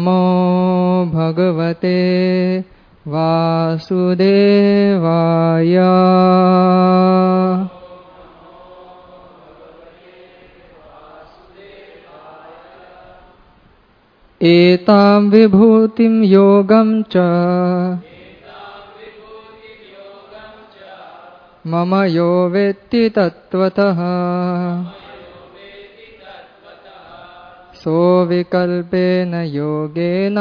नमो भगवते वासुदेवाय। एतां विभूतिं योगं च मम यो वेत्ति तत्त्वतः सोऽविकल्पेन योगेन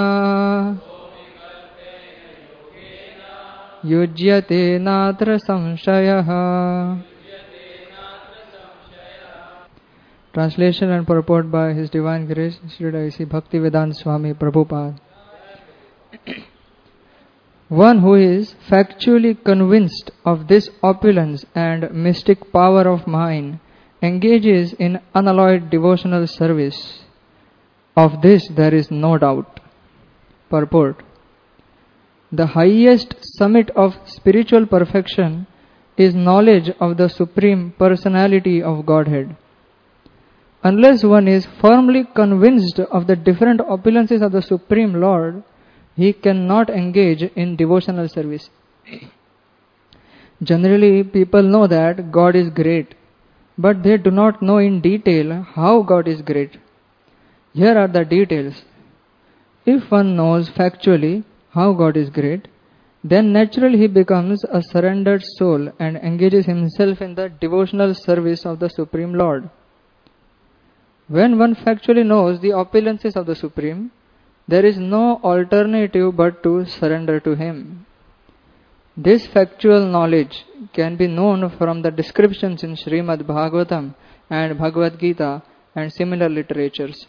युज्यते नात्र संशयः। Translation and purport by His Divine Grace Sri A.C. Bhaktivedanta Swami Prabhupada. One who is factually convinced of this opulence and mystic power of mind engages in unalloyed devotional service. Of this there is no doubt. Purport. The highest summit of spiritual perfection is knowledge of the Supreme Personality of Godhead. Unless one is firmly convinced of the different opulences of the Supreme Lord, he cannot engage in devotional service. Generally, people know that God is great, but they do not know in detail how God is great. Here are the details. If one knows factually how God is great, then naturally he becomes a surrendered soul and engages himself in the devotional service of the Supreme Lord. When one factually knows the opulences of the Supreme, there is no alternative but to surrender to Him. This factual knowledge can be known from the descriptions in Srimad Bhagavatam and Bhagavad Gita and similar literatures.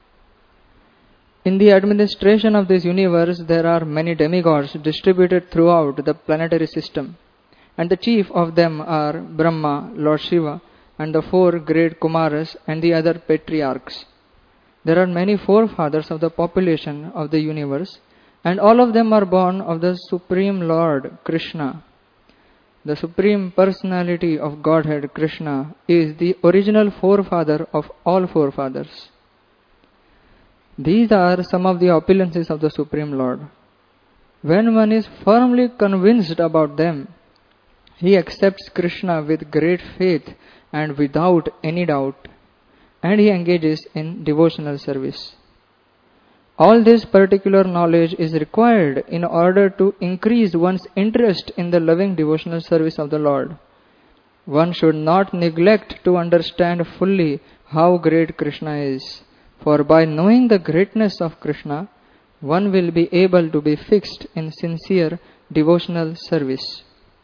In the administration of this universe, there are many demigods distributed throughout the planetary system, and the chief of them are Brahma, Lord Shiva, and the four great Kumaras and the other patriarchs. There are many forefathers of the population of the universe, and all of them are born of the Supreme Lord Krishna. The Supreme Personality of Godhead Krishna is the original forefather of all forefathers. These are some of the opulences of the Supreme Lord. When one is firmly convinced about them, he accepts Krishna with great faith and without any doubt, and he engages in devotional service. All this particular knowledge is required in order to increase one's interest in the loving devotional service of the Lord. One should not neglect to understand fully how great Krishna is, for by knowing the greatness of Krishna, one will be able to be fixed in sincere devotional service.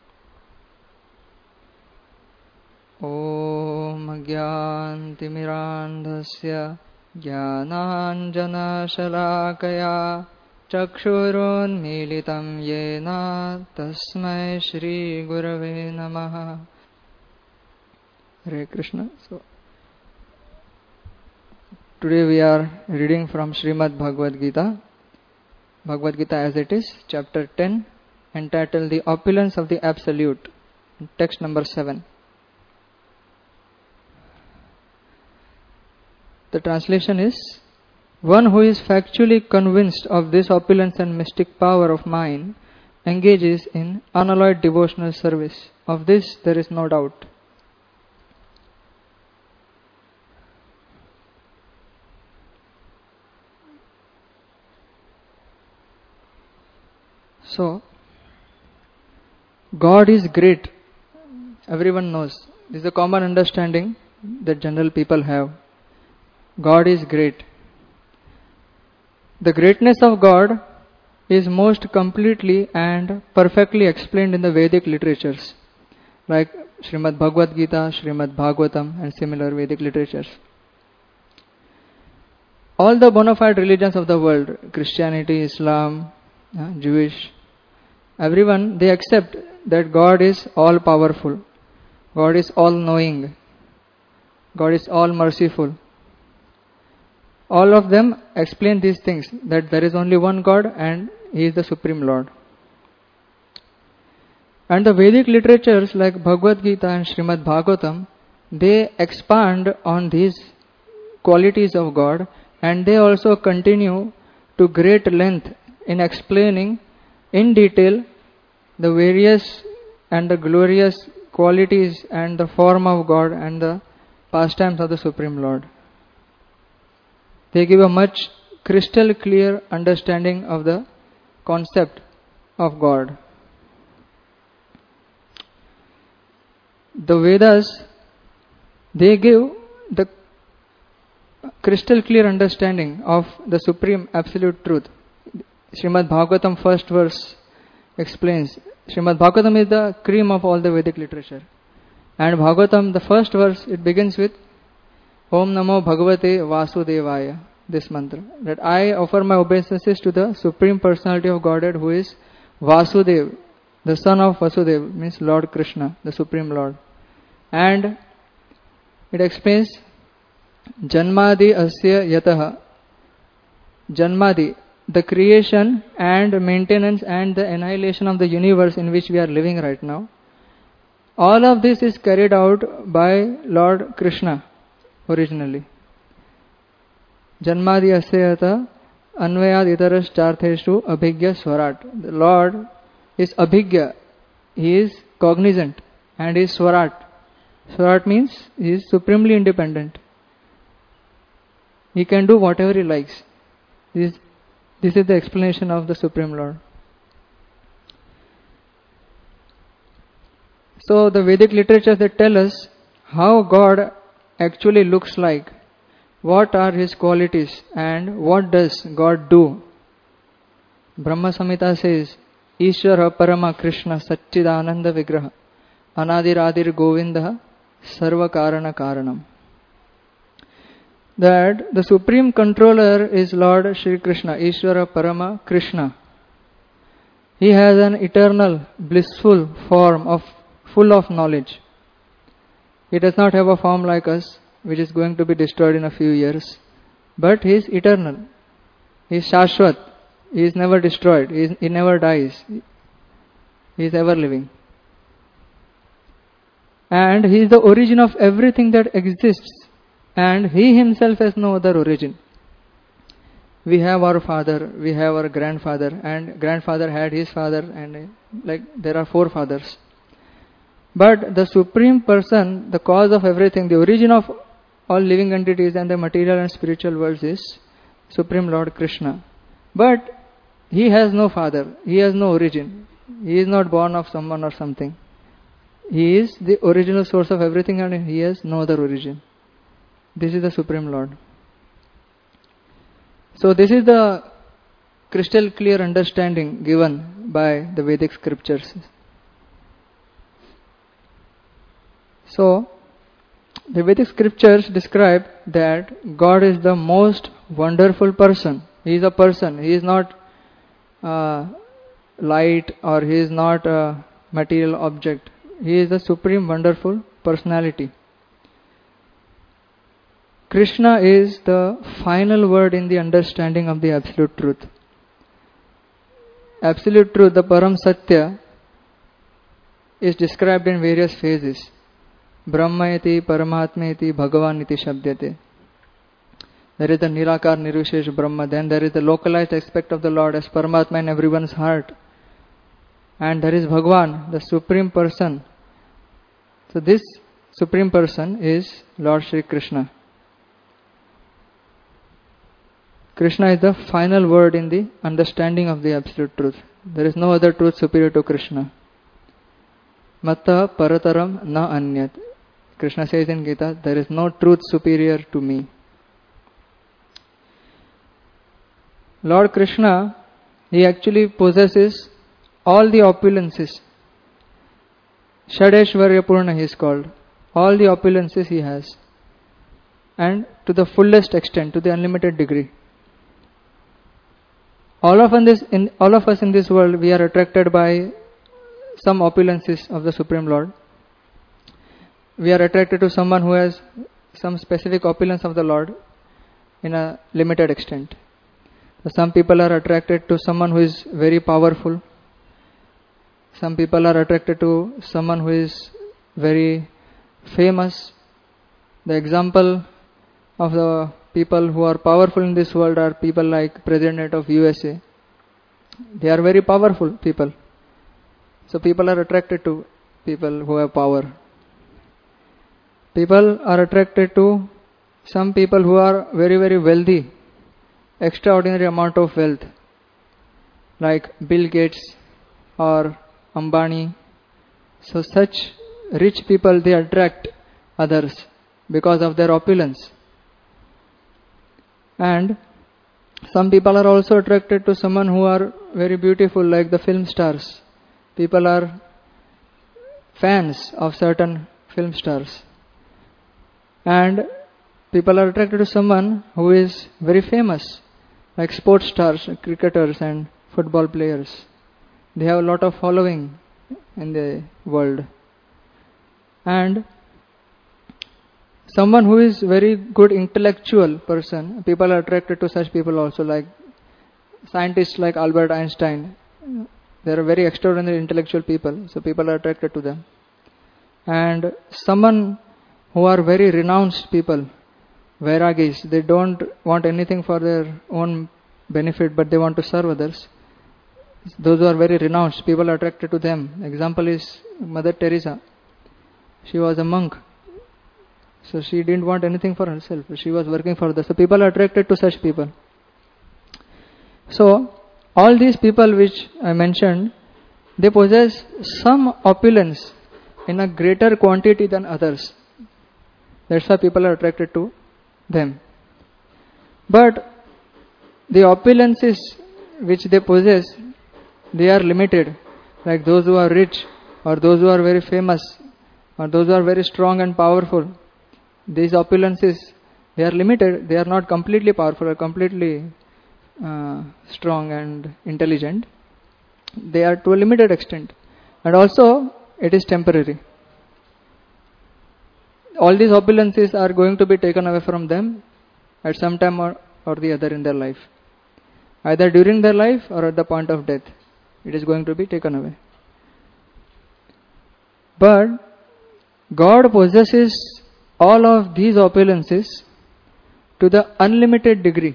Om Gyantimirandhasya Jnananjana Shalakaya Chakshurunmilitam Yena Tasmai Shri Gurave Namaha. Hare Krishna. So, today we are reading from Srimad Bhagavad Gita. Bhagavad Gita as it is, chapter 10, entitled The Opulence of the Absolute, text number 7. The translation is, one who is factually convinced of this opulence and mystic power of mind engages in unalloyed devotional service. Of this there is no doubt. So, God is great. Everyone knows. This is a common understanding that general people have. God is great. The greatness of God is most completely and perfectly explained in the Vedic literatures, like Srimad Bhagavad Gita, Srimad Bhagavatam, and similar Vedic literatures. All the bona fide religions of the world, Christianity, Islam, Jewish, everyone, they accept that God is all powerful, God is all knowing, God is all merciful. All of them explain these things, that there is only one God and He is the Supreme Lord. And the Vedic literatures like Bhagavad Gita and Srimad Bhagavatam, they expand on these qualities of God, and they also continue to great length in explaining in detail the various and the glorious qualities and the form of God and the pastimes of the Supreme Lord. They give a much crystal clear understanding of the concept of God. The Vedas, they give the crystal clear understanding of the supreme absolute truth. Srimad Bhagavatam first verse explains. Srimad Bhagavatam is the cream of all the Vedic literature. And Bhagavatam, the first verse, it begins with Om Namo Bhagavate Vasudevaya, this mantra. That I offer my obeisances to the Supreme Personality of Godhead who is Vasudev, the son of Vasudev, means Lord Krishna, the Supreme Lord. And it explains Janmadi Asya Yataha. Janmadi, the creation and maintenance and the annihilation of the universe in which we are living right now. All of this is carried out by Lord Krishna originally. Janmadi Asya Yataha Anvayad Itaras Chartheshu Abhigya Swarat. The Lord is Abhigya. He is cognizant and is Swarat. Swarat means he is supremely independent. He can do whatever he likes. This is the explanation of the Supreme Lord. So the Vedic literatures, they tell us how God actually looks like, what are his qualities and what does God do. Brahma Samhita says, Ishvara Parama Krishna Satchidananda Vigraha Anadir Adir Govinda Sarva Karana Karanam. That the Supreme Controller is Lord Shri Krishna, Ishvara Parama Krishna. He has an eternal, blissful form full of knowledge. He does not have a form like us, which is going to be destroyed in a few years. But he is eternal. He is Shashwat. He is never destroyed. He never dies. He is ever living. And he is the origin of everything that exists. And he himself has no other origin. We have our father, we have our grandfather, and grandfather had his father, and like there are 4 fathers. But the Supreme Person, the cause of everything, the origin of all living entities and the material and spiritual worlds is Supreme Lord Krishna. But he has no father, he has no origin. He is not born of someone or something. He is the original source of everything and he has no other origin. This is the Supreme Lord. So this is the crystal clear understanding given by the Vedic scriptures. So the Vedic scriptures describe that God is the most wonderful person. He is a person. He is not light or he is not a material object. He is the supreme wonderful personality. Krishna is the final word in the understanding of the absolute truth. Absolute truth, the Param Satya, is described in various phases. Brahmayati, Paramatmayati, Bhagavaniti Shabdyate. There is the Nirakar Nirvishesh Brahma. Then there is the localized aspect of the Lord as Paramatma in everyone's heart. And there is Bhagavan, the Supreme Person. So this Supreme Person is Lord Shri Krishna. Krishna is the final word in the understanding of the absolute truth. There is no other truth superior to Krishna. Matta parataram na anyat. Krishna says in Gita, there is no truth superior to me. Lord Krishna, he actually possesses all the opulences. Shadeshwarya Purna he is called. All the opulences he has. And to the fullest extent, to the unlimited degree. All of us in this world, we are attracted by some opulences of the Supreme Lord. We are attracted to someone who has some specific opulence of the Lord in a limited extent. Some people are attracted to someone who is very powerful. Some people are attracted to someone who is very famous. The example of the people who are powerful in this world are people like President of USA. They are very powerful people. So people are attracted to people who have power. People are attracted to some people who are very, very wealthy, extraordinary amount of wealth, like Bill Gates or Ambani. So such rich people, they attract others because of their opulence. And some people are also attracted to someone who are very beautiful, like the film stars. People are fans of certain film stars. And people are attracted to someone who is very famous, like sports stars, cricketers and football players. They have a lot of following in the world. And someone who is very good intellectual person, people are attracted to such people also, like scientists like Albert Einstein. They are very extraordinary intellectual people, so people are attracted to them. And someone who are very renounced people, Vairagis, they don't want anything for their own benefit, but they want to serve others. Those who are very renounced, people are attracted to them. Example is Mother Teresa. She was a monk. So she didn't want anything for herself. She was working for others. So people are attracted to such people. So all these people which I mentioned, they possess some opulence in a greater quantity than others. That's why people are attracted to them. But the opulences which they possess, they are limited. Like those who are rich, or those who are very famous, or those who are very strong and powerful. These opulences, they are limited. They are not completely powerful or completely strong and intelligent. They are to a limited extent. And also, it is temporary. All these opulences are going to be taken away from them at some time or the other in their life. Either during their life or at the point of death. It is going to be taken away. But God possesses all of these opulences to the unlimited degree.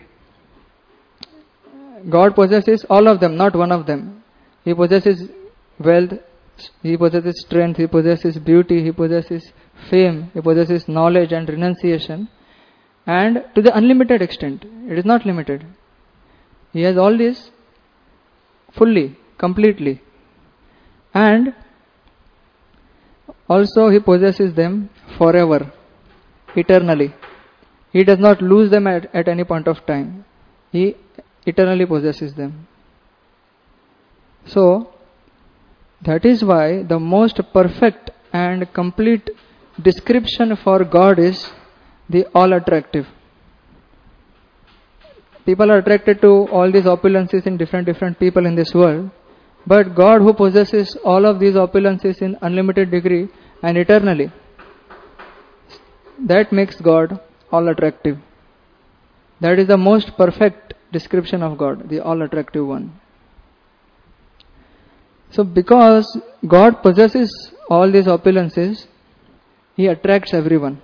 God possesses all of them, not one of them. He possesses wealth, He possesses strength, He possesses beauty, He possesses fame, He possesses knowledge and renunciation. And to the unlimited extent, it is not limited. He has all this fully, completely. And also He possesses them forever, eternally. He does not lose them at any point of time. He eternally possesses them. So, that is why the most perfect and complete description for God is the all-attractive. People are attracted to all these opulences in different people in this world. But God, who possesses all of these opulences in unlimited degree and eternally, that makes God all-attractive. That is the most perfect description of God, the all-attractive one. So because God possesses all these opulences, He attracts everyone.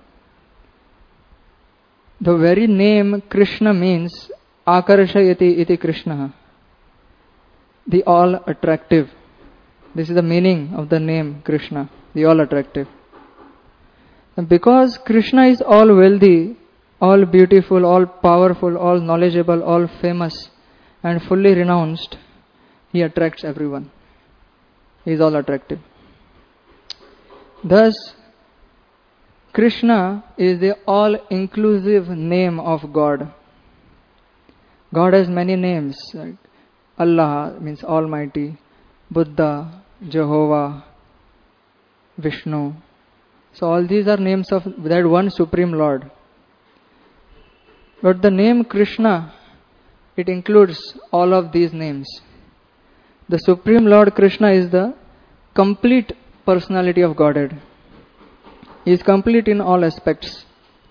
The very name Krishna means Akarshayati iti Krishna, the all-attractive. This is the meaning of the name Krishna, the all-attractive. And because Krishna is all wealthy, all beautiful, all powerful, all knowledgeable, all famous, and fully renounced, He attracts everyone. He is all attractive. Thus, Krishna is the all-inclusive name of God. God has many names. Like Allah means Almighty, Buddha, Jehovah, Vishnu. So all these are names of that one Supreme Lord. But the name Krishna, it includes all of these names. The Supreme Lord Krishna is the complete personality of Godhead. He is complete in all aspects.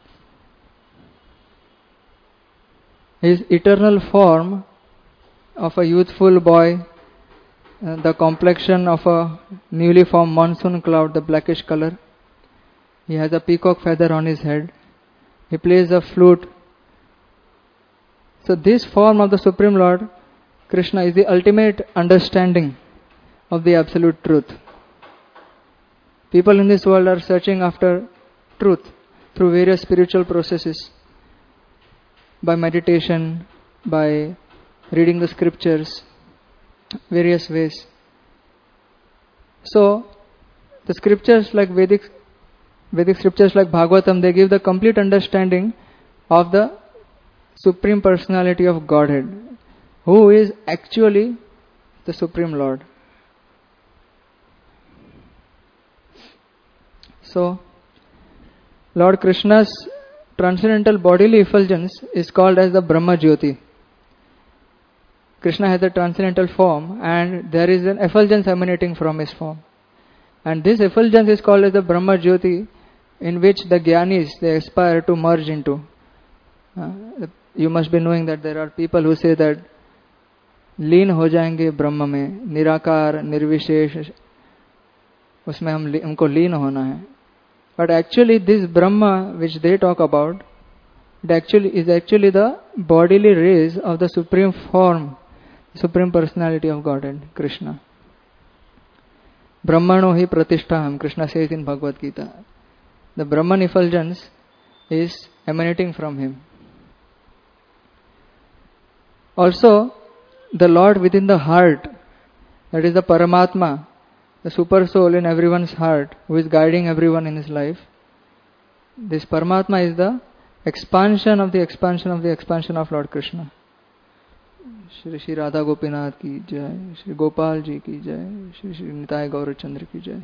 His eternal form of a youthful boy, the complexion of a newly formed monsoon cloud, the blackish color. He has a peacock feather on his head. He plays a flute So this form of the Supreme Lord, Krishna, is the ultimate understanding of the absolute truth. People in this world are searching after truth through various spiritual processes, by meditation, by reading the scriptures, various ways. So, the scriptures like Vedic scriptures like Bhagavatam, they give the complete understanding of the Supreme Personality of Godhead, who is actually the Supreme Lord. So, Lord Krishna's transcendental bodily effulgence is called as the Brahma Jyoti. Krishna has a transcendental form and there is an effulgence emanating from his form. And this effulgence is called as the Brahma Jyoti, in which the Gyanis, they aspire to merge into. You must be knowing that there are people who say that लीन हो जाएंगे ब्रह्म में, निराकार निर्विशेष, उसमें हमको लीन होना है. But actually this Brahma which they talk about, it is actually the bodily rays of the Supreme Form, Supreme Personality of Godhead, Krishna. Brahmano hi pratisthaham, Krishna says in Bhagavad Gita. The Brahman effulgence is emanating from him. Also, the Lord within the heart, that is the Paramatma, the super soul in everyone's heart, who is guiding everyone in his life. This Paramatma is the expansion of the expansion of the expansion of Lord Krishna. Shri Shri Radha Gopinath ki jai, Shri Gopal ji ki jai, Shri Shri Nitai Gaurachandra ki jai.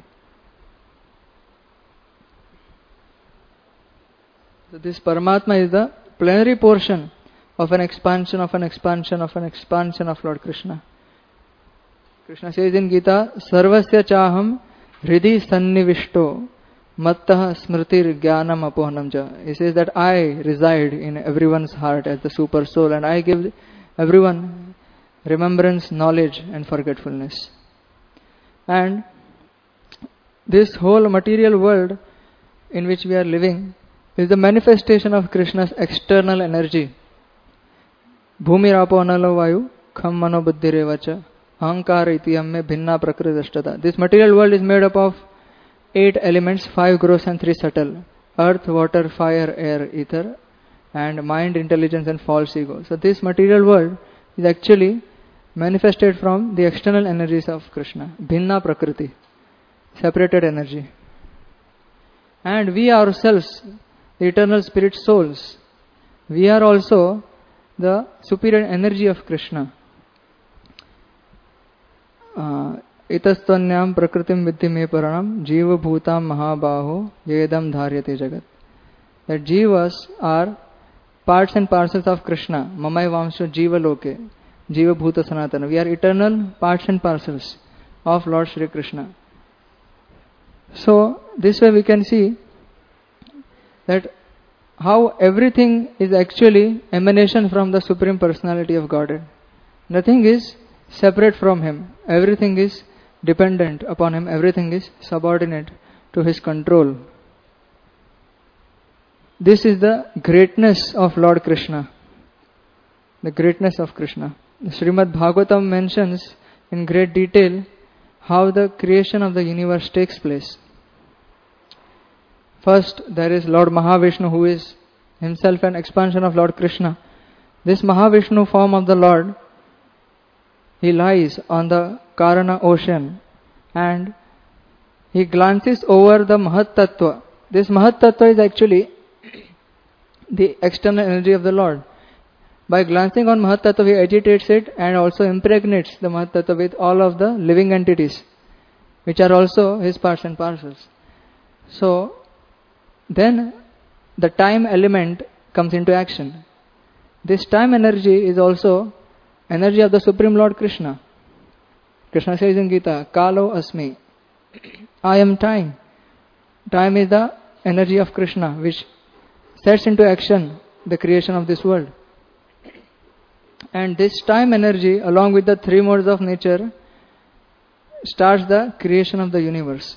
So this Paramatma is the plenary portion of an expansion of an expansion of an expansion of Lord Krishna. Krishna says in Gita, Sarvasya chaham hridi sannivishto mattah smritir jnanam apohanam ja. He says that I reside in everyone's heart as the super soul and I give everyone remembrance, knowledge and forgetfulness. And this whole material world in which we are living is the manifestation of Krishna's external energy. Bhumirapo analo vayu kham mano buddhirevacha ahankara iti amme bhinna prakritashtata. This material world is made up of 8 elements, 5 gross and 3 subtle. Earth, water, fire, air, ether, and mind, intelligence and false ego. So this material world is actually manifested from the external energies of Krishna. Bhinna prakriti, separated energy. And we ourselves, the eternal spirit souls, we are also the superior energy of Krishna. Itastanyam prakritim viddhi me paranam jiva bhutam mahabaho yedam dharyate jagat. That jivas are parts and parcels of Krishna. Mamai vamsho jiva loke, jiva bhuta sanatana. We are eternal parts and parcels of Lord Shri Krishna. So this way we can see that how everything is actually emanation from the Supreme Personality of Godhead. Nothing is separate from Him. Everything is dependent upon Him. Everything is subordinate to His control. This is the greatness of Lord Krishna. The greatness of Krishna. Srimad Bhagavatam mentions in great detail how the creation of the universe takes place. First, there is Lord Mahavishnu, who is himself an expansion of Lord Krishna. This Mahavishnu form of the Lord, he lies on the Karana ocean and he glances over the Mahat Tattva. This Mahat Tattva is actually the external energy of the Lord. By glancing on Mahat Tattva, he agitates it and also impregnates the Mahat Tattva with all of the living entities, which are also his parts and parcels. So, then the time element comes into action. This time energy is also energy of the Supreme Lord Krishna. Krishna says in Gita, Kalo Asmi, I am time. Time is the energy of Krishna which sets into action the creation of this world. And this time energy, along with the 3 modes of nature, starts the creation of the universe.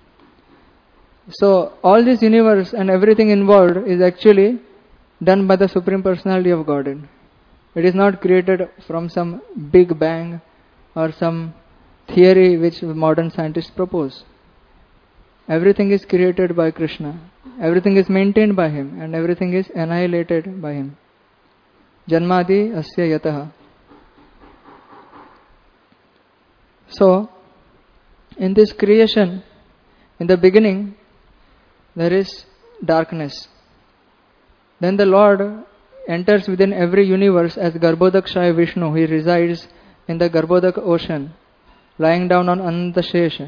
So all this universe and everything involved is actually done by the Supreme Personality of Godhead. It is not created from some big bang or some theory which modern scientists propose. Everything is created by Krishna. Everything is maintained by Him and everything is annihilated by Him. Janmadi asya yataha. So, in this creation, in the beginning, there is darkness. Then the Lord enters within every universe as Garbhodakshaya Vishnu. He resides in the Garbhodak ocean, lying down on Anantashesha.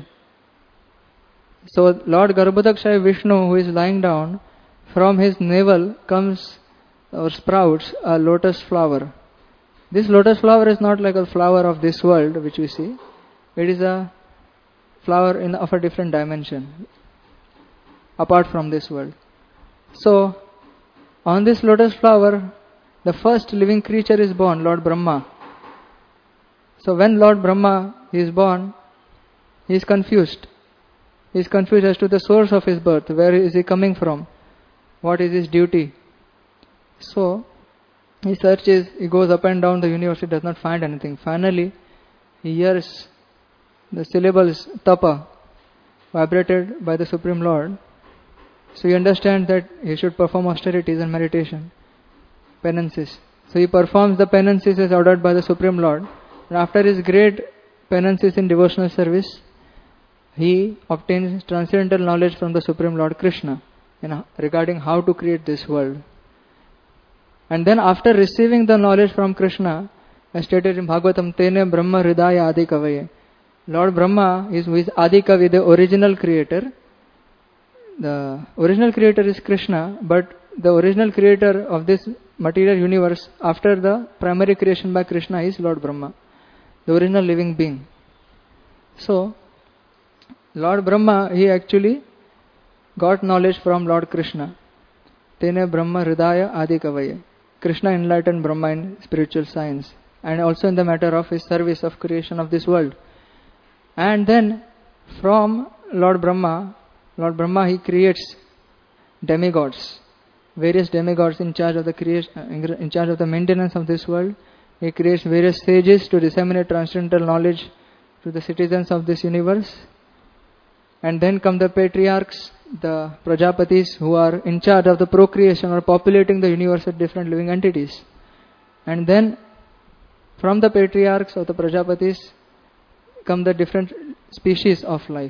So Lord Garbhodakshaya Vishnu, who is lying down, from his navel comes or sprouts a lotus flower. This lotus flower is not like a flower of this world which we see. It is a flower of a different dimension, apart from this world. So, on this lotus flower, the first living creature is born, Lord Brahma. So when Lord Brahma is born, he is confused. He is confused as to the source of his birth. Where is he coming from? What is his duty? So, he searches, he goes up and down the universe, he does not find anything. Finally, he hears the syllables tapa vibrated by the Supreme Lord. So he understands that he should perform austerities and meditation, penances. So he performs the penances as ordered by the Supreme Lord. And after his great penances in devotional service, he obtains transcendental knowledge from the Supreme Lord Krishna regarding how to create this world. And then after receiving the knowledge from Krishna, as stated in Bhagavatam, Tene Brahma Hridaya Adi Kavaye. Lord Brahma is who is Adi Kavi, the original creator. The original creator is Krishna, but the original creator of this material universe after the primary creation by Krishna is Lord Brahma, the original living being. So, Lord Brahma, he actually got knowledge from Lord Krishna. Tene Brahma Hridaya Adi Kavaye. Krishna enlightened Brahma in spiritual science and also in the matter of his service of creation of this world. And then from Lord Brahma, he creates demigods, various demigods in charge of the creation, in charge of the maintenance of this world. He creates various sages to disseminate transcendental knowledge to the citizens of this universe. And then come the patriarchs, the Prajapatis, who are in charge of the procreation or populating the universe with different living entities. And then from the patriarchs or the Prajapatis come the different species of life.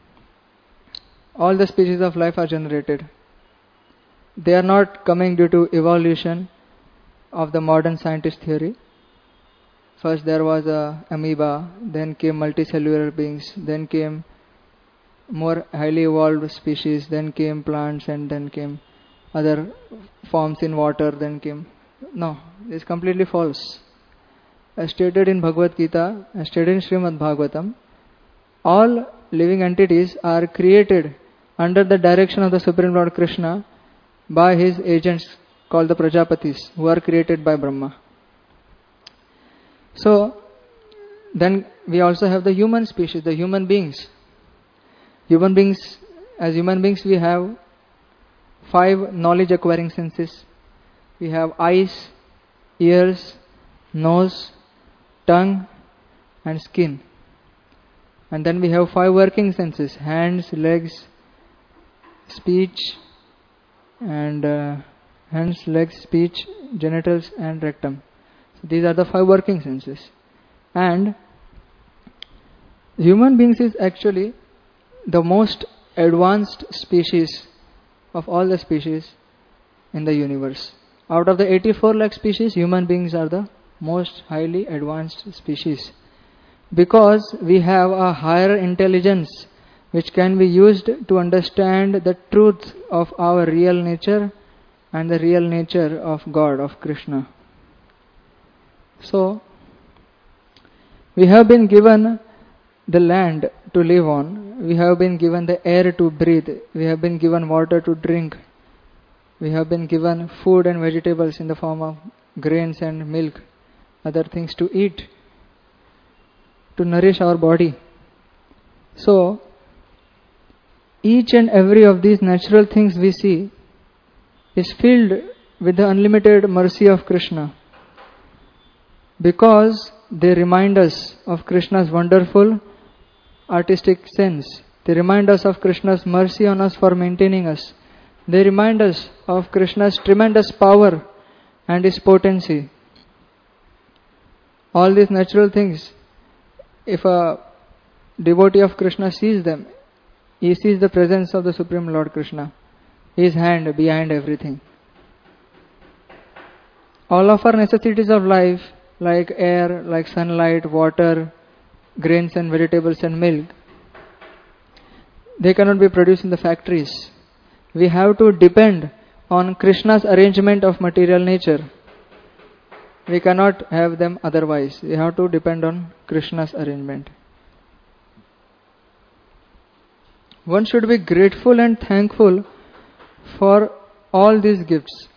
All the species of life are generated. They are not coming due to evolution of the modern scientist theory. First there was a amoeba, then came multicellular beings, then came more highly evolved species, then came plants, and then came other forms in water, then came... No, this is completely false. As stated in Bhagavad Gita, as stated in Srimad Bhagavatam, all living entities are created under the direction of the Supreme Lord Krishna by his agents called the Prajapatis, who are created by Brahma. So, then we also have the human species, the human beings. As human beings we have 5 knowledge acquiring senses. We have eyes, ears, nose, tongue and skin. And then we have 5 working senses: hands, legs, speech, and genitals and rectum. So these are the 5 working senses. And human beings is actually the most advanced species of all the species in the universe. Out of the 84 lakh species, human beings are the most highly advanced species, because we have a higher intelligence which can be used to understand the truth of our real nature and the real nature of God, of Krishna. So, we have been given the land to live on, we have been given the air to breathe, we have been given water to drink, we have been given food and vegetables in the form of grains and milk, other things to eat, to nourish our body. So, each and every of these natural things we see is filled with the unlimited mercy of Krishna. Because they remind us of Krishna's wonderful artistic sense. They remind us of Krishna's mercy on us for maintaining us. They remind us of Krishna's tremendous power and His potency. All these natural things, if a devotee of Krishna sees them, he sees the presence of the Supreme Lord Krishna, His hand behind everything. All of our necessities of life, like air, like sunlight, water, grains and vegetables and milk, they cannot be produced in the factories. We have to depend on Krishna's arrangement of material nature. We cannot have them otherwise. We have to depend on Krishna's arrangement. One should be grateful and thankful for all these gifts.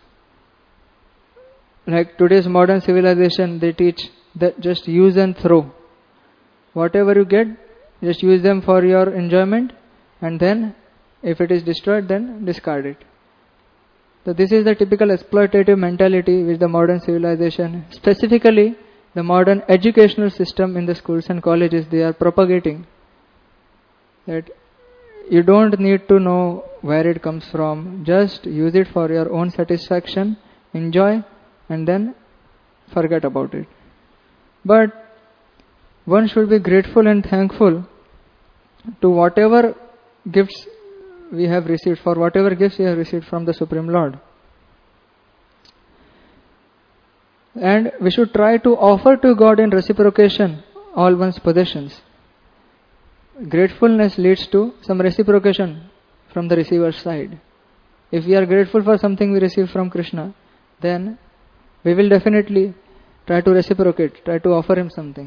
Like today's modern civilization, they teach that just use and throw. Whatever you get, just use them for your enjoyment, and then if it is destroyed, then discard it. So this is the typical exploitative mentality which the modern civilization, specifically the modern educational system in the schools and colleges, they are propagating. That you don't need to know where it comes from, just use it for your own satisfaction, enjoy, and then forget about it. But one should be grateful and thankful to whatever gifts we have received, for whatever gifts we have received from the Supreme Lord. And we should try to offer to God in reciprocation all one's possessions. Gratefulness leads to some reciprocation from the receiver's side. If we are grateful for something we receive from Krishna, then we will definitely try to reciprocate, try to offer Him something.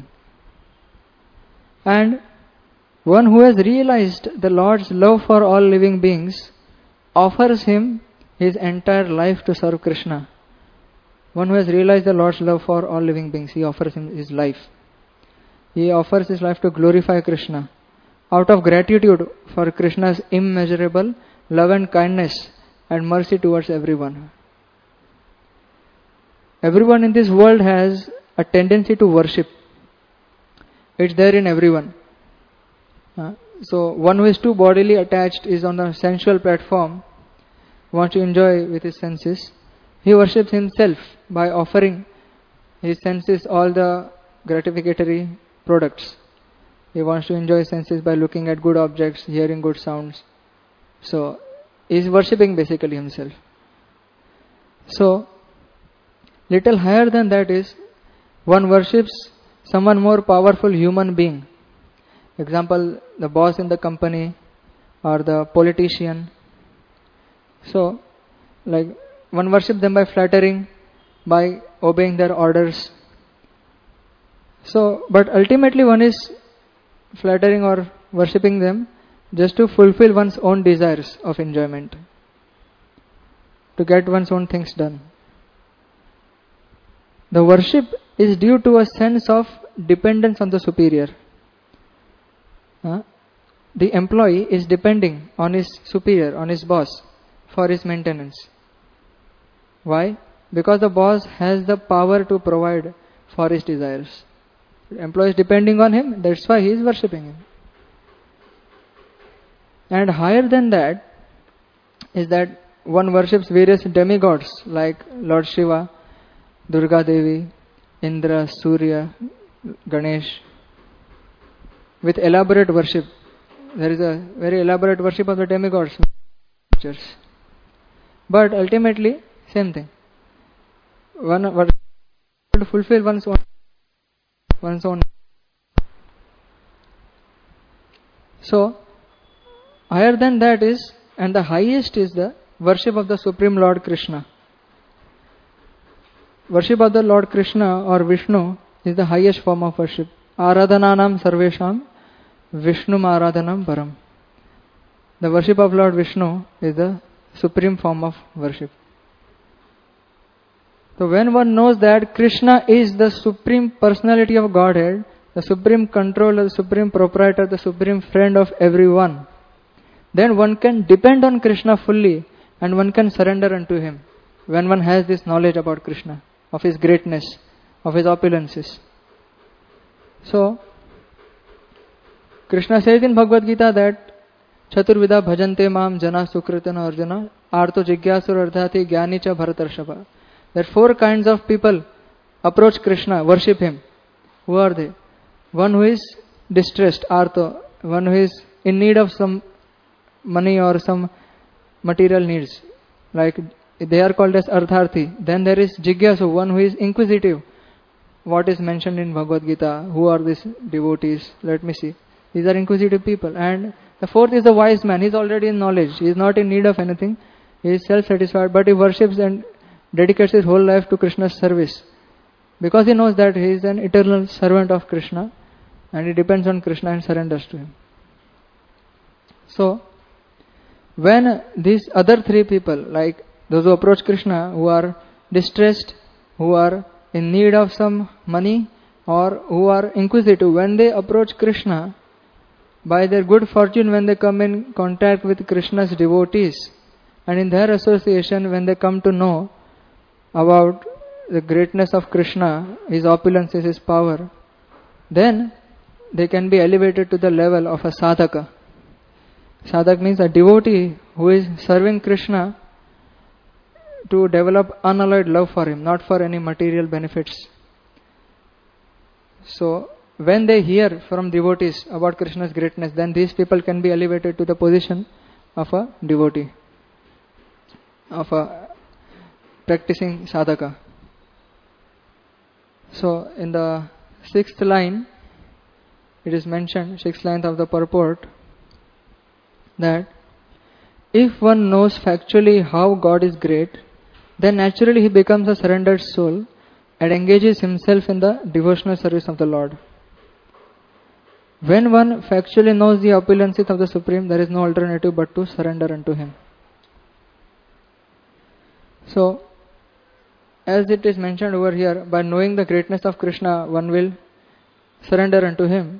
And one who has realized the Lord's love for all living beings offers Him his entire life to serve Krishna. One who has realized the Lord's love for all living beings, he offers Him his life. He offers his life to glorify Krishna, out of gratitude for Krishna's immeasurable love and kindness and mercy towards everyone. Everyone in this world has a tendency to worship. It's there in everyone. So one who is too bodily attached is on the sensual platform, wants to enjoy with his senses. He worships himself by offering his senses all the gratificatory products. He wants to enjoy his senses by looking at good objects, hearing good sounds. So he is worshipping basically himself. So little higher than that is one worships someone more powerful human being. Example, the boss in the company or the politician. So, like one worships them by flattering, by obeying their orders. So, but ultimately one is flattering or worshipping them just to fulfill one's own desires of enjoyment, to get one's own things done. The worship is due to a sense of dependence on the superior. The employee is depending on his superior, on his boss, for his maintenance. Why? Because the boss has the power to provide for his desires. The employee is depending on him, that's why he is worshipping him. And higher than that is that one worships various demigods like Lord Shiva, Durga Devi, Indra, Surya, Ganesh, with elaborate worship. There is a very elaborate worship of the demigods. But ultimately, same thing. One to fulfill one's own. So, higher than that is, and the highest is the worship of the Supreme Lord Krishna. Worship of the Lord Krishna or Vishnu is the highest form of worship. Aradhananam sarvesham Vishnum aradhanam param. The worship of Lord Vishnu is the supreme form of worship. So when one knows that Krishna is the supreme personality of Godhead, the supreme controller, the supreme proprietor, the supreme friend of everyone, then one can depend on Krishna fully and one can surrender unto Him. When one has this knowledge about Krishna, of His greatness, of his opulences. So, Krishna says in Bhagavad Gita that Chaturvida bhajante mam jana sukritana arjuna arto jigyasur ardhati gyani cha bharatarshava. There are 4 kinds of people approach Krishna, worship him. Who are they? One who is distressed, arto, one who is in need of some money or some material needs, like they are called as ardharthi. Then there is jigyasu, one who is inquisitive. What is mentioned in Bhagavad Gita? Who are these devotees? Let me see. These are inquisitive people. And the 4th is the wise man. He is already in knowledge. He is not in need of anything. He is self-satisfied, but he worships and dedicates his whole life to Krishna's service, because he knows that he is an eternal servant of Krishna and he depends on Krishna and surrenders to him. So, when these other 3 people, like those who approach Krishna, who are distressed, who are in need of some money, or who are inquisitive, when they approach Krishna, by their good fortune, when they come in contact with Krishna's devotees, and in their association, when they come to know about the greatness of Krishna, his opulences, his power, then they can be elevated to the level of a sadhaka. Sadhak means a devotee who is serving Krishna to develop unalloyed love for him, not for any material benefits. So, when they hear from devotees about Krishna's greatness, then these people can be elevated to the position of a devotee, of a practicing sadhaka. So, in the 6th line, it is mentioned, 6th line of the purport, that if one knows factually how God is great, then naturally he becomes a surrendered soul and engages himself in the devotional service of the Lord. When one factually knows the opulences of the Supreme, there is no alternative but to surrender unto him. So, as it is mentioned over here, by knowing the greatness of Krishna, one will surrender unto him.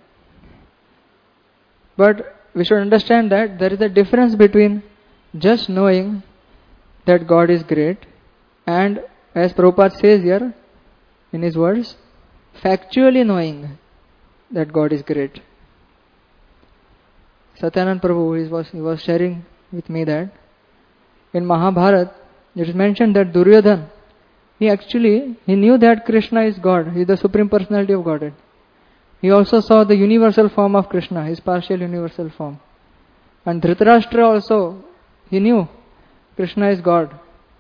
But we should understand that there is a difference between just knowing that God is great and, as Prabhupada says here in his words, factually knowing that God is great. Satyanand Prabhu, he was sharing with me that in Mahabharata, it is mentioned that Duryodhana, he knew that Krishna is God, he is the Supreme Personality of Godhead. He also saw the universal form of Krishna, his partial universal form. And Dhritarashtra also, he knew Krishna is God.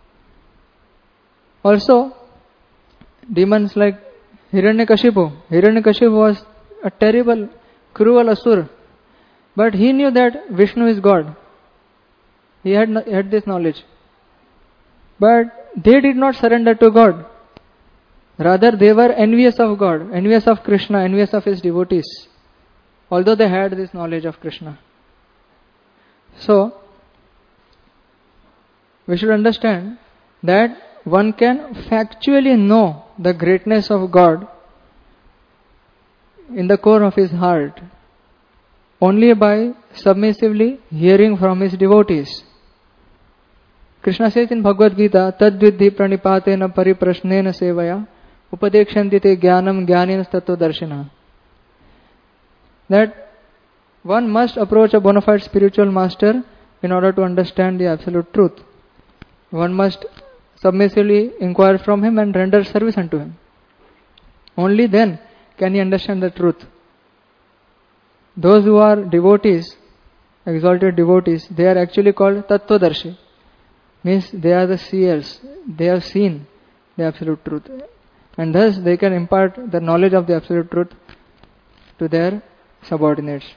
Also, demons like Hiranyakashipu was a terrible, cruel asura. But he knew that Vishnu is God. He had this knowledge. But they did not surrender to God. Rather, they were envious of God, envious of Krishna, envious of his devotees, although they had this knowledge of Krishna. So, we should understand that one can factually know the greatness of God in the core of his heart only by submissively hearing from his devotees. Krishna says in Bhagavad Gita, Tadvidhi pranipatena pariprashnena sevaya upadekshanti te jnanam jnaninas tattva darshina. That one must approach a bona fide spiritual master in order to understand the absolute truth. One must submissively inquire from him and render service unto him. Only then can he understand the truth. Those who are devotees, exalted devotees, they are actually called Tattvadarshi. Means they are the seers. They have seen the absolute truth. And thus they can impart the knowledge of the absolute truth to their subordinates.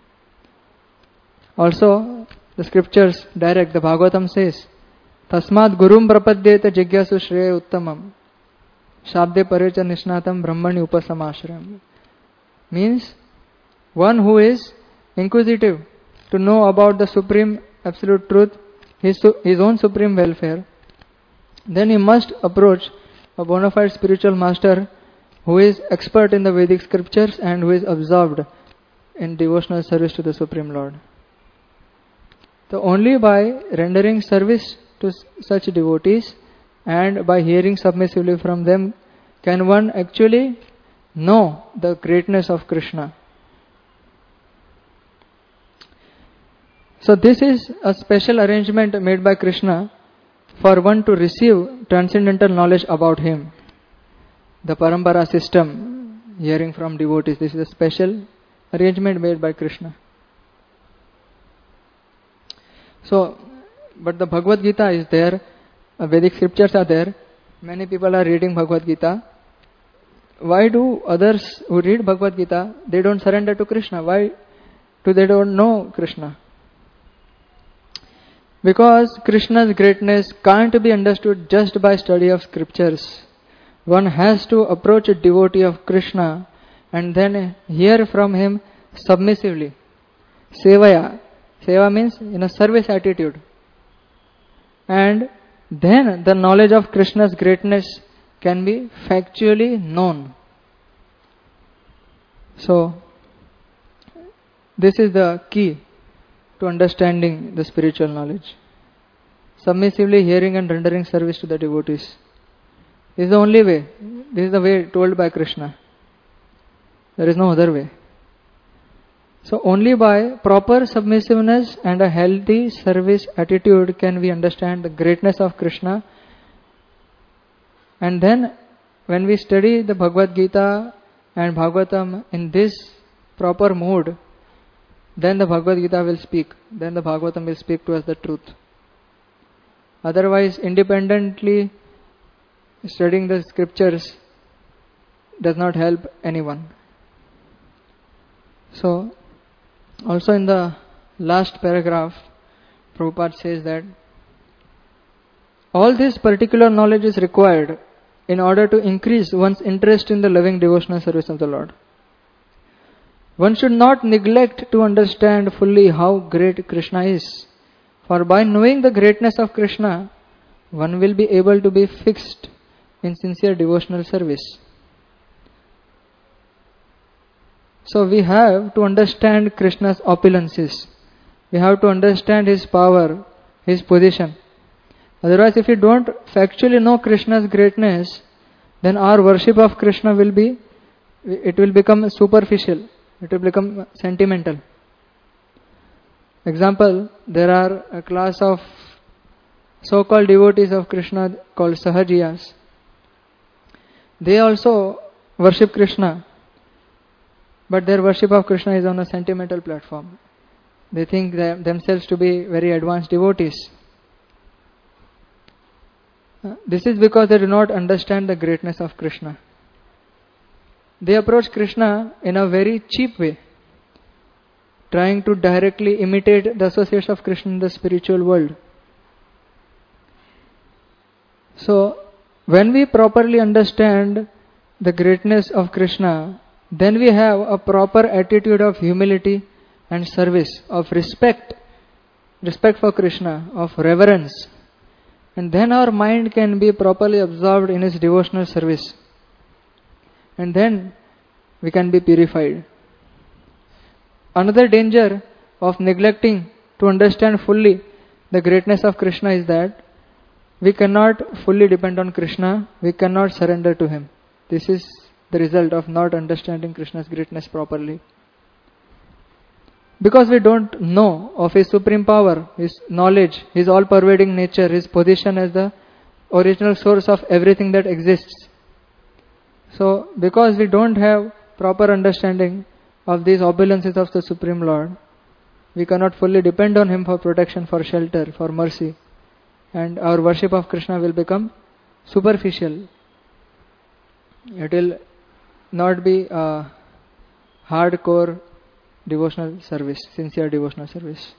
Also, the scriptures direct, the Bhagavatam says, Tasmad gurum prapadyeta jigyasu shreya uttamam shabde parecha nishnatam brahmani upasamashram. Means, one who is inquisitive to know about the supreme absolute truth, his own supreme welfare, then he must approach a bona fide spiritual master who is expert in the Vedic scriptures and who is absorbed in devotional service to the Supreme Lord. So only by rendering service to such devotees and by hearing submissively from them can one actually know the greatness of Krishna. So this is a special arrangement made by Krishna for one to receive transcendental knowledge about him. The parampara system, hearing from devotees, this is a special arrangement made by Krishna. So, but the Bhagavad Gita is there, Vedic scriptures are there, many people are reading Bhagavad Gita. Why do others who read Bhagavad Gita, they don't surrender to Krishna? Why do they don't know Krishna? Because Krishna's greatness can't be understood just by study of scriptures. One has to approach a devotee of Krishna and then hear from him submissively. Sevaya. Seva means in a service attitude. And then the knowledge of Krishna's greatness can be factually known. So, this is the key to understanding the spiritual knowledge. Submissively hearing and rendering service to the devotees. This is the only way. This is the way told by Krishna. There is no other way. So only by proper submissiveness and a healthy service attitude can we understand the greatness of Krishna. And then when we study the Bhagavad Gita and Bhagavatam in this proper mood, then the Bhagavad Gita will speak. Then the Bhagavatam will speak to us the truth. Otherwise, independently studying the scriptures does not help anyone. So, also in the last paragraph, Prabhupada says that all this particular knowledge is required in order to increase one's interest in the loving devotional service of the Lord. One should not neglect to understand fully how great Krishna is. For by knowing the greatness of Krishna, one will be able to be fixed in sincere devotional service. So we have to understand Krishna's opulences. We have to understand his power, his position. Otherwise, if we don't factually know Krishna's greatness, then our worship of Krishna will become superficial. It will become sentimental. Example, there are a class of so-called devotees of Krishna called Sahajiyas. They also worship Krishna, but their worship of Krishna is on a sentimental platform. They think themselves to be very advanced devotees. This is because they do not understand the greatness of Krishna. They approach Krishna in a very cheap way, trying to directly imitate the associates of Krishna in the spiritual world. So, when we properly understand the greatness of Krishna, then we have a proper attitude of humility and service, of respect for Krishna, of reverence. And then our mind can be properly absorbed in his devotional service. And then we can be purified. Another danger of neglecting to understand fully the greatness of Krishna is that we cannot fully depend on Krishna, we cannot surrender to him. This is the result of not understanding Krishna's greatness properly. Because we don't know of his supreme power, his knowledge, his all-pervading nature, his position as the original source of everything that exists. So, because we don't have proper understanding of these opulences of the Supreme Lord, we cannot fully depend on him for protection, for shelter, for mercy. And our worship of Krishna will become superficial. It will not be a hardcore devotional service, sincere devotional service.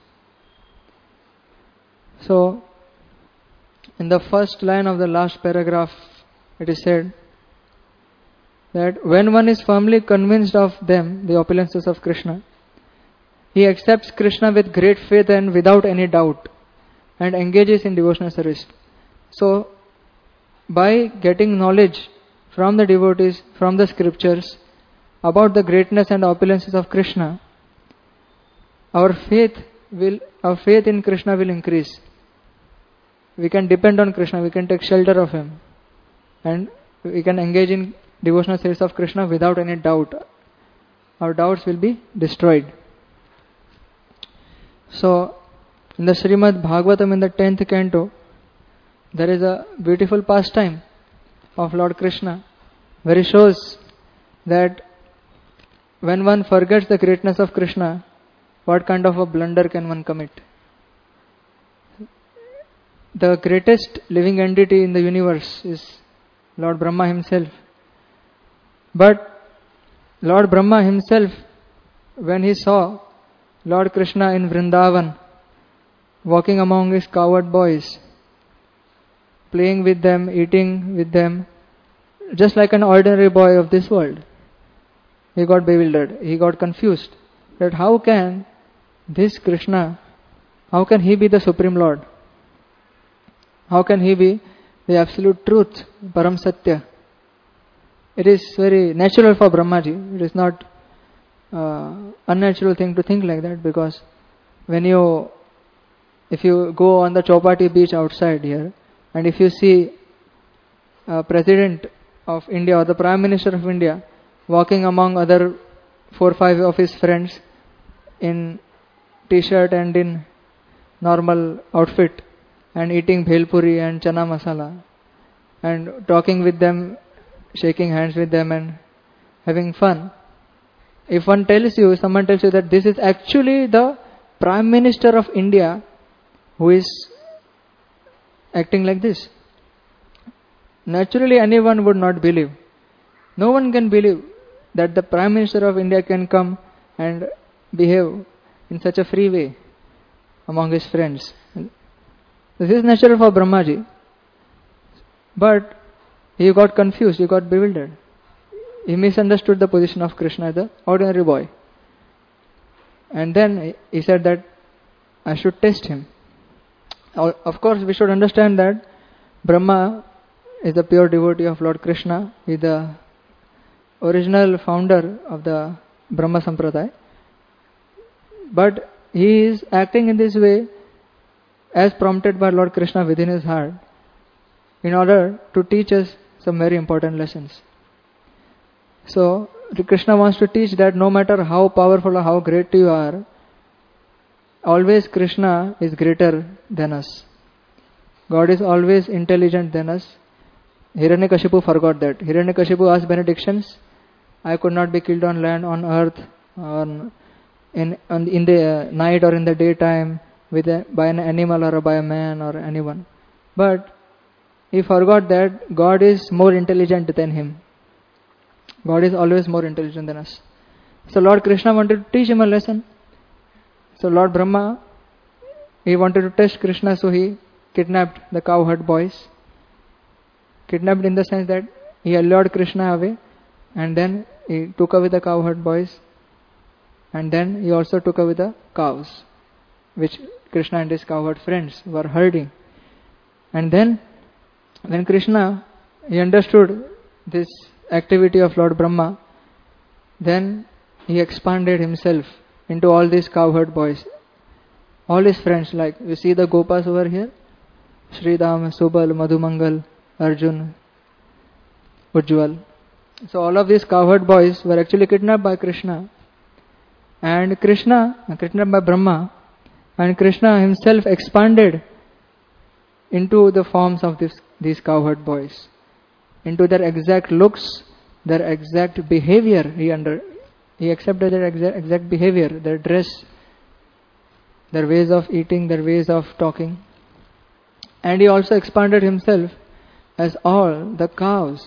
So, in the first line of the last paragraph, it is said that when one is firmly convinced of them, the opulences of Krishna, he accepts Krishna with great faith and without any doubt and engages in devotional service. So, by getting knowledge from the devotees, from the scriptures about the greatness and opulences of Krishna, our faith in Krishna will increase. We can depend on Krishna, we can take shelter of him. And we can engage in devotional service of Krishna without any doubt. Our doubts will be destroyed. So, in the Srimad Bhagavatam in the 10th canto, there is a beautiful pastime of Lord Krishna where he shows that when one forgets the greatness of Krishna, what kind of a blunder can one commit? The greatest living entity in the universe is Lord Brahma himself. But Lord Brahma himself, when he saw Lord Krishna in Vrindavan, walking among his cowherd boys, playing with them, eating with them, just like an ordinary boy of this world, he got bewildered, he got confused, that how can this Krishna, how can he be the Supreme Lord? How can he be the absolute truth, Param Satya? It is very natural for Brahmaji. It is not unnatural thing to think like that, because if you go on the Chowpatty beach outside here, and if you see President of India or the Prime Minister of India walking among other 4 or 5 of his friends in t-shirt and in normal outfit, and eating bhelpuri and chana masala, and talking with them, shaking hands with them and having fun. If someone tells you that this is actually the Prime Minister of India who is acting like this, naturally anyone would not believe. No one can believe that the Prime Minister of India can come and behave in such a free way among his friends. This is natural for Brahmaji. But he got confused, he got bewildered. He misunderstood the position of Krishna as the ordinary boy. And then he said that I should test him. Of course, we should understand that Brahma is the pure devotee of Lord Krishna. He is the original founder of the Brahma Sampradaya. But he is acting in this way as prompted by Lord Krishna within his heart, in order to teach us some very important lessons. So, Krishna wants to teach that no matter how powerful or how great you are, always Krishna is greater than us. God is always intelligent than us. Hiranyakashipu forgot that. Hiranyakashipu asked benedictions. I could not be killed on land, on earth, in the night or in the daytime, by an animal or by a man or anyone. But he forgot that God is more intelligent than him. God is always more intelligent than us. So Lord Krishna wanted to teach him a lesson. So Lord Brahma, he wanted to test Krishna, so he kidnapped the cowherd boys. Kidnapped in the sense that he allured Krishna away, and then he took away the cowherd boys, and then he also took away the cows, which Krishna and his cowherd friends were herding. And then when Krishna, he understood this activity of Lord Brahma, then he expanded himself into all these cowherd boys, all his friends. Like you see the Gopas over here, Sridham, Subal, Madhumangal, Arjun, Ujjwal. So all of these cowherd boys were actually kidnapped by Krishna, and kidnapped by Brahma, and Krishna himself expanded into the forms of these cowherd boys, into their exact looks, their exact behavior. He accepted their exact behavior, their dress, their ways of eating, their ways of talking. And he also expanded himself as all the cows,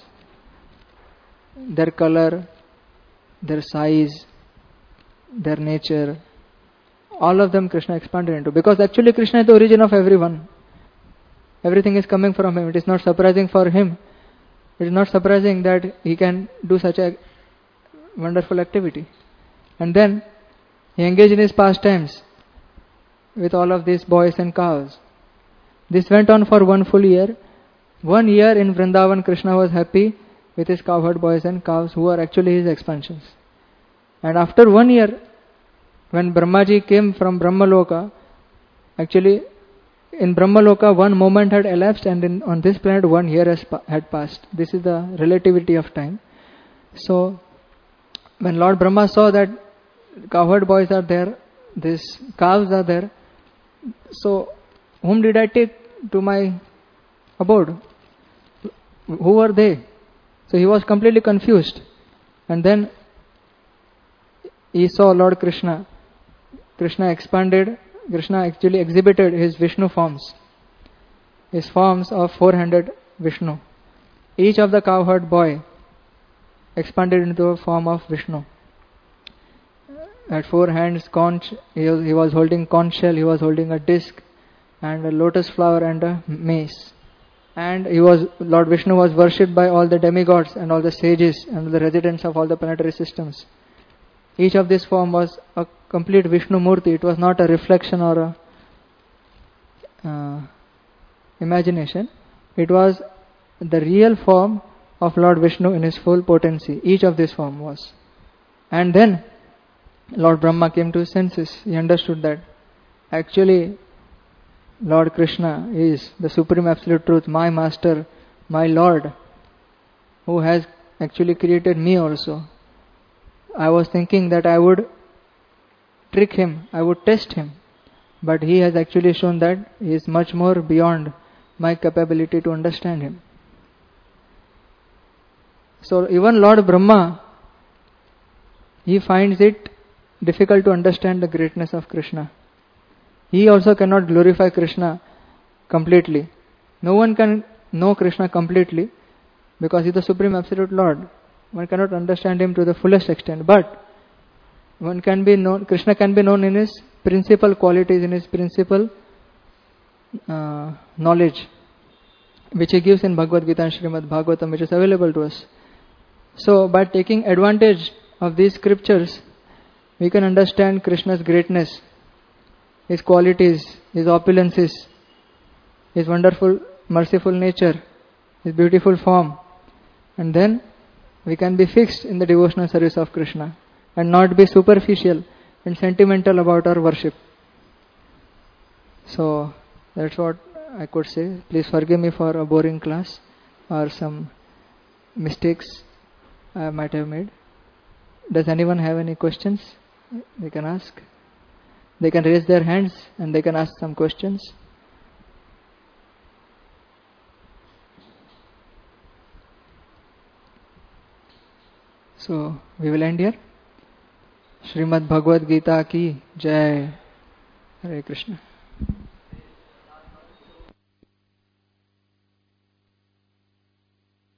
their color, their size, their nature, all of them Krishna expanded into. Because actually Krishna is the origin of everyone. Everything is coming from him. It is not surprising for him. It is not surprising that he can do such a wonderful activity. And then he engaged in his pastimes with all of these boys and cows. This went on for 1 full year. 1 year in Vrindavan, Krishna was happy with his cowherd boys and cows, who are actually his expansions. And after 1 year, when Brahmaji came from Brahmaloka, actually in Brahmaloka 1 moment had elapsed, and on this planet 1 year had passed. This is the relativity of time. So when Lord Brahma saw that cowherd boys are there, these calves are there, so whom did I take to my abode? Who were they? So he was completely confused. And then he saw Lord Krishna. Krishna actually exhibited his Vishnu forms. His forms of 400 Vishnu. Each of the cowherd boy expanded into a form of Vishnu. At 4 hands, conch, he was holding conch shell, he was holding a disc and a lotus flower and a mace. And Lord Vishnu was worshipped by all the demigods and all the sages and the residents of all the planetary systems. Each of this form was a complete Vishnu Murti. It was not a reflection or a imagination. It was the real form of Lord Vishnu in his full potency. Each of this form was. And then Lord Brahma came to his senses. He understood that actually Lord Krishna is the Supreme Absolute Truth, my Master, my Lord, who has actually created me also. I was thinking that I would trick him, I would test him, but he has actually shown that he is much more beyond my capability to understand him. So even Lord Brahma, he finds it difficult to understand the greatness of Krishna. He also cannot glorify Krishna completely. No one can know Krishna completely because he is the Supreme Absolute Lord. One cannot understand him to the fullest extent, but Krishna can be known in his principal qualities, in his principal knowledge, which he gives in Bhagavad Gita and Srimad Bhagavatam, which is available to us. So by taking advantage of these scriptures, we can understand Krishna's greatness, his qualities, his opulences, his wonderful, merciful nature, his beautiful form, and then we can be fixed in the devotional service of Krishna and not be superficial and sentimental about our worship. So that's what I could say. Please forgive me for a boring class or some mistakes I might have made. Does anyone have any questions? They can ask. They can raise their hands and they can ask some questions. So we will end here. Srimad Bhagavad Gita ki Jai. Hare Krishna.